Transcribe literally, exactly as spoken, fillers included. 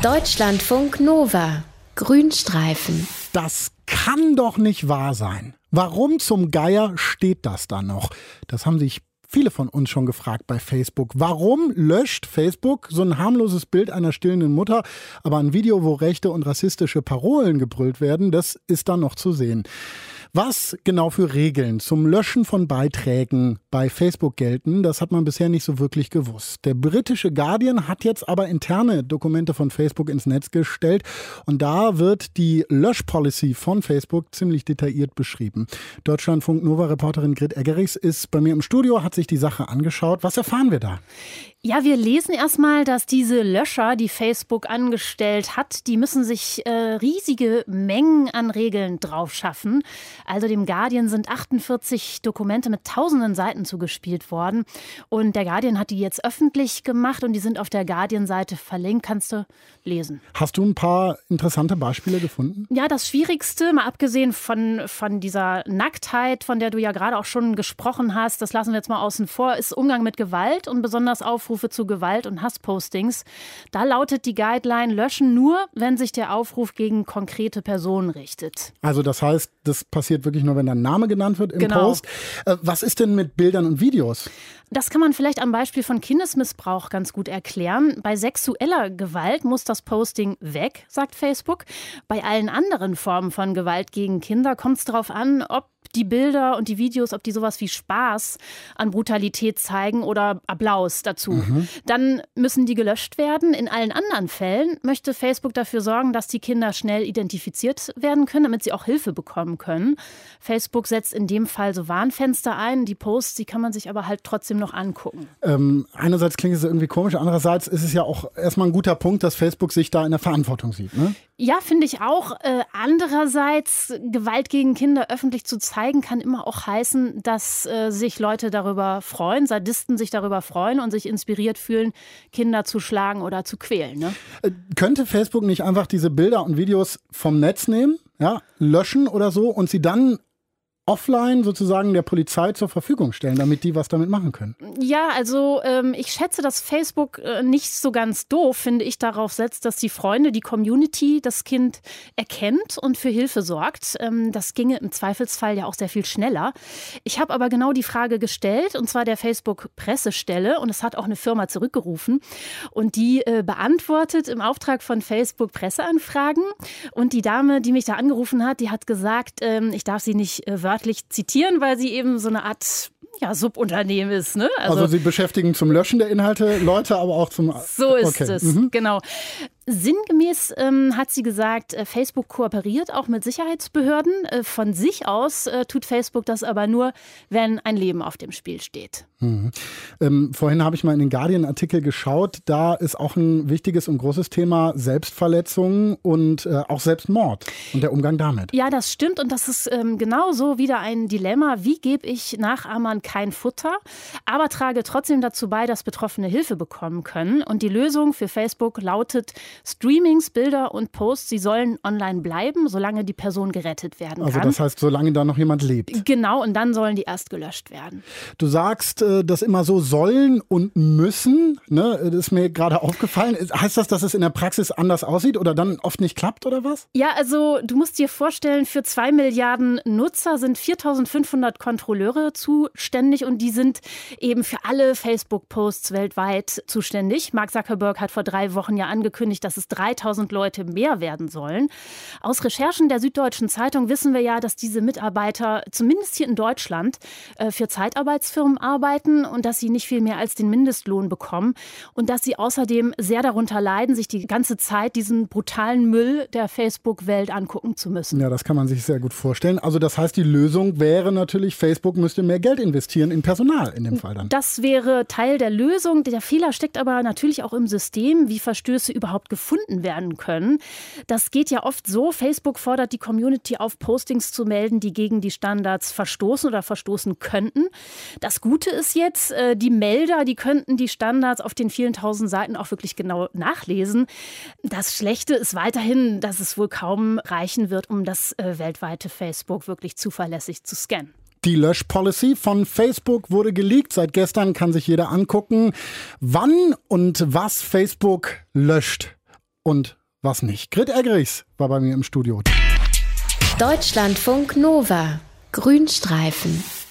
Deutschlandfunk Nova. Grünstreifen. Das kann doch nicht wahr sein. Warum zum Geier steht das da noch? Das haben sich viele von uns schon gefragt bei Facebook. Warum löscht Facebook so ein harmloses Bild einer stillenden Mutter, aber ein Video, wo rechte und rassistische Parolen gebrüllt werden, das ist dann noch zu sehen. Was genau für Regeln zum Löschen von Beiträgen bei Facebook gelten, das hat man bisher nicht so wirklich gewusst. Der britische Guardian hat jetzt aber interne Dokumente von Facebook ins Netz gestellt und da wird die Löschpolicy von Facebook ziemlich detailliert beschrieben. Deutschlandfunk Nova-Reporterin Grit Eggerichs ist bei mir im Studio, hat sich die Sache angeschaut. Was erfahren wir da? Ja, wir lesen erstmal, dass diese Löscher, die Facebook angestellt hat, die müssen sich äh, riesige Mengen an Regeln drauf schaffen. Also dem Guardian sind achtundvierzig Dokumente mit tausenden Seiten zugespielt worden. Und der Guardian hat die jetzt öffentlich gemacht und die sind auf der Guardian-Seite verlinkt. Kannst du lesen. Hast du ein paar interessante Beispiele gefunden? Ja, das Schwierigste, mal abgesehen von, von dieser Nacktheit, von der du ja gerade auch schon gesprochen hast, das lassen wir jetzt mal außen vor, ist Umgang mit Gewalt und besonders Aufrufe zu Gewalt- und Hasspostings. Da lautet die Guideline, löschen nur, wenn sich der Aufruf gegen konkrete Personen richtet. Also das heißt, das passiert wirklich nur, wenn dein Name genannt wird im Genau. Post. Äh, was ist denn mit Bildern und Videos? Das kann man vielleicht am Beispiel von Kindesmissbrauch ganz gut erklären. Bei sexueller Gewalt muss das Posting weg, sagt Facebook. Bei allen anderen Formen von Gewalt gegen Kinder kommt es darauf an, ob die Bilder und die Videos, ob die sowas wie Spaß an Brutalität zeigen oder Applaus dazu. Mhm. Dann müssen die gelöscht werden. In allen anderen Fällen möchte Facebook dafür sorgen, dass die Kinder schnell identifiziert werden können, damit sie auch Hilfe bekommen können. Facebook setzt in dem Fall so Warnfenster ein. Die Posts, die kann man sich aber halt trotzdem noch angucken. Ähm, einerseits klingt es irgendwie komisch, andererseits ist es ja auch erstmal ein guter Punkt, dass Facebook sich da in der Verantwortung sieht, ne? Ja, finde ich auch. Äh, andererseits, Gewalt gegen Kinder öffentlich zu zeigen, kann immer auch heißen, dass äh, sich Leute darüber freuen, Sadisten sich darüber freuen und sich inspiriert fühlen, Kinder zu schlagen oder zu quälen. Ne? Äh, könnte Facebook nicht einfach diese Bilder und Videos vom Netz nehmen, ja, löschen oder so und sie dann offline sozusagen der Polizei zur Verfügung stellen, damit die was damit machen können? Ja, also ähm, ich schätze, dass Facebook äh, nicht so ganz doof, finde ich, darauf setzt, dass die Freunde, die Community das Kind erkennt und für Hilfe sorgt. Ähm, das ginge im Zweifelsfall ja auch sehr viel schneller. Ich habe aber genau die Frage gestellt, und zwar der Facebook-Pressestelle, und es hat auch eine Firma zurückgerufen und die äh, beantwortet im Auftrag von Facebook Presseanfragen. Und die Dame, die mich da angerufen hat, die hat gesagt, ähm, ich darf sie nicht äh, wörtlich zitieren, weil sie eben so eine Art ja, Subunternehmen ist. Ne? Also, also sie beschäftigen zum Löschen der Inhalte Leute, aber auch zum... So ist okay. es, mhm. genau. Sinngemäß ähm, hat sie gesagt, äh, Facebook kooperiert auch mit Sicherheitsbehörden. Äh, von sich aus äh, tut Facebook das aber nur, wenn ein Leben auf dem Spiel steht. Mhm. Ähm, vorhin habe ich mal in den Guardian-Artikel geschaut. Da ist auch ein wichtiges und großes Thema Selbstverletzung und äh, auch Selbstmord und der Umgang damit. Ja, das stimmt und das ist ähm, genauso wieder ein Dilemma. Wie gebe ich Nachahmern kein Futter, aber trage trotzdem dazu bei, dass Betroffene Hilfe bekommen können. Und die Lösung für Facebook lautet, Streamings, Bilder und Posts, sie sollen online bleiben, solange die Person gerettet werden kann. Also das heißt, solange da noch jemand lebt. Genau, und dann sollen die erst gelöscht werden. Du sagst, das immer so sollen und müssen, ne? Das ist mir gerade aufgefallen. Heißt das, dass es in der Praxis anders aussieht oder dann oft nicht klappt oder was? Ja, also du musst dir vorstellen, für zwei Milliarden Nutzer sind viertausendfünfhundert Kontrolleure zuständig und die sind eben für alle Facebook-Posts weltweit zuständig. Mark Zuckerberg hat vor drei Wochen ja angekündigt, dass es dreitausend Leute mehr werden sollen. Aus Recherchen der Süddeutschen Zeitung wissen wir ja, dass diese Mitarbeiter, zumindest hier in Deutschland, für Zeitarbeitsfirmen arbeiten und dass sie nicht viel mehr als den Mindestlohn bekommen und dass sie außerdem sehr darunter leiden, sich die ganze Zeit diesen brutalen Müll der Facebook-Welt angucken zu müssen. Ja, das kann man sich sehr gut vorstellen. Also das heißt, die Lösung wäre natürlich, Facebook müsste mehr Geld investieren in Personal in dem Fall dann. Das wäre Teil der Lösung. Der Fehler steckt aber natürlich auch im System, wie Verstöße überhaupt gefunden werden können. Das geht ja oft so, Facebook fordert die Community auf, Postings zu melden, die gegen die Standards verstoßen oder verstoßen könnten. Das Gute ist jetzt, die Melder, die könnten die Standards auf den vielen tausend Seiten auch wirklich genau nachlesen. Das Schlechte ist weiterhin, dass es wohl kaum reichen wird, um das weltweite Facebook wirklich zuverlässig zu scannen. Die Löschpolicy von Facebook wurde geleakt. Seit gestern kann sich jeder angucken, wann und was Facebook löscht. und was nicht. Grit Eggerichs war bei mir im Studio. Deutschlandfunk Nova. Grünstreifen.